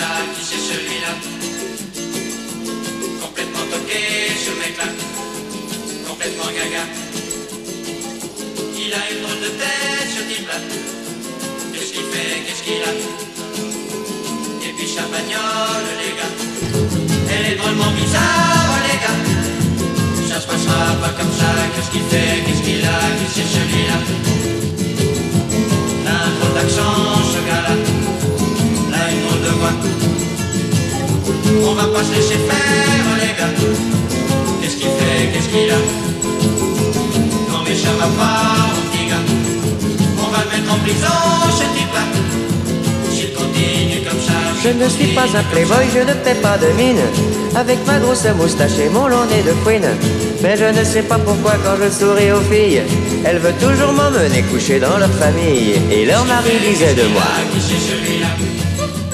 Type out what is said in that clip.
là, qui c'est celui-là? Complètement toqué ce mec-là, complètement gaga. Il a une drôle de tête ce type-là. Qu'est-ce qu'il fait, qu'est-ce qu'il a? Et puis sa bagnole les gars, elle est drôlement bizarre les gars. Ça se passera pas comme ça, qu'est-ce qu'il fait, qu'est-ce qu'il a, qui c'est celui-là? Là un drôle d'accent ce gars-là, là une drôle de voix. On va pas se laisser faire les gars. Qu'est-ce qu'il fait, qu'est-ce qu'il a? Non mais ça va pas mon petit gars. On va le mettre en prison ce type-là. S'il continue comme ça. Je ne suis pas un playboy, je ne fais pas de mine, avec ma grosse moustache et mon long nez de fouine. Mais je ne sais pas pourquoi quand je souris aux filles, elles veulent toujours m'emmener coucher dans leur famille. Et leur mari disait de moi: qui c'est celui-là?